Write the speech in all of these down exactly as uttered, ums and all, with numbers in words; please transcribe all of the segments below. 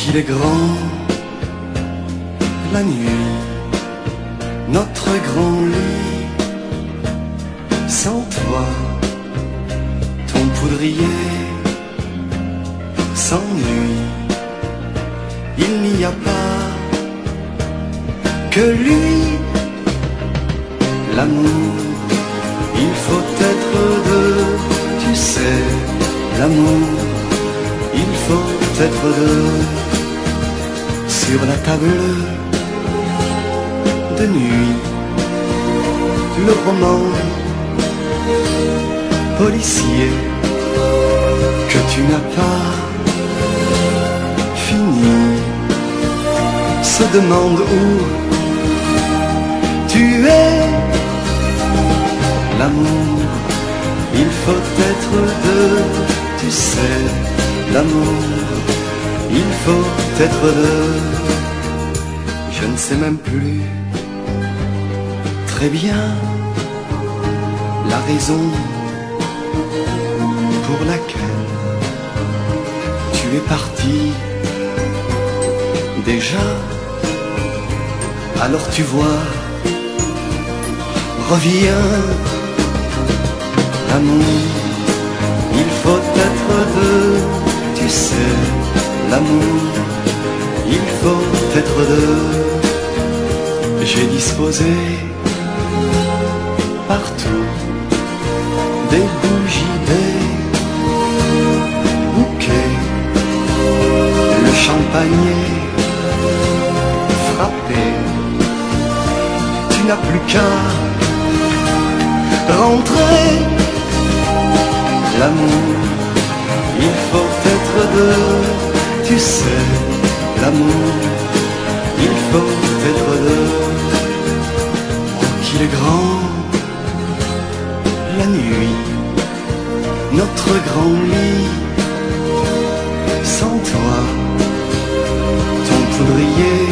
qu'il est grand, la nuit, notre grand lit. Sans toi, ton poudrier s'ennuie. Il n'y a pas que lui. L'amour, il faut être deux, tu sais. L'amour, il faut être deux. Sur la table de nuit, le roman policier que tu n'as pas fini se demande où tu es. L'amour, il faut être deux, tu sais. L'amour, il faut être deux. Je ne sais même plus très bien la raison pour laquelle tu es parti déjà. Alors tu vois, reviens. L'amour, il faut être deux, tu sais. L'amour, il faut être deux. J'ai disposé partout des bougies, des bouquets, le champagne frappé. Tu n'as plus qu'à rentrer. L'amour, il faut être deux, tu sais. L'amour, il faut être deux. Oh, qu'il est grand, la nuit, notre grand lit. Sans toi, ton poudrier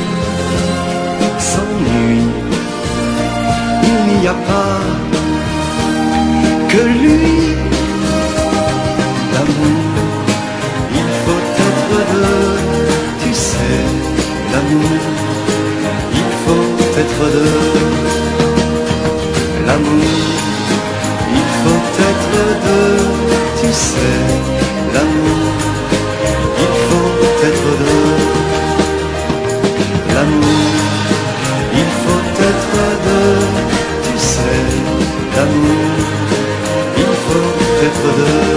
s'ennuie. Il n'y a pas que lui. L'amour, il faut être deux, tu sais. L'amour, il faut être deux. L'amour, il faut être deux, tu sais. L'amour, il faut être deux. L'amour, il faut être deux, tu sais. L'amour, il faut être deux.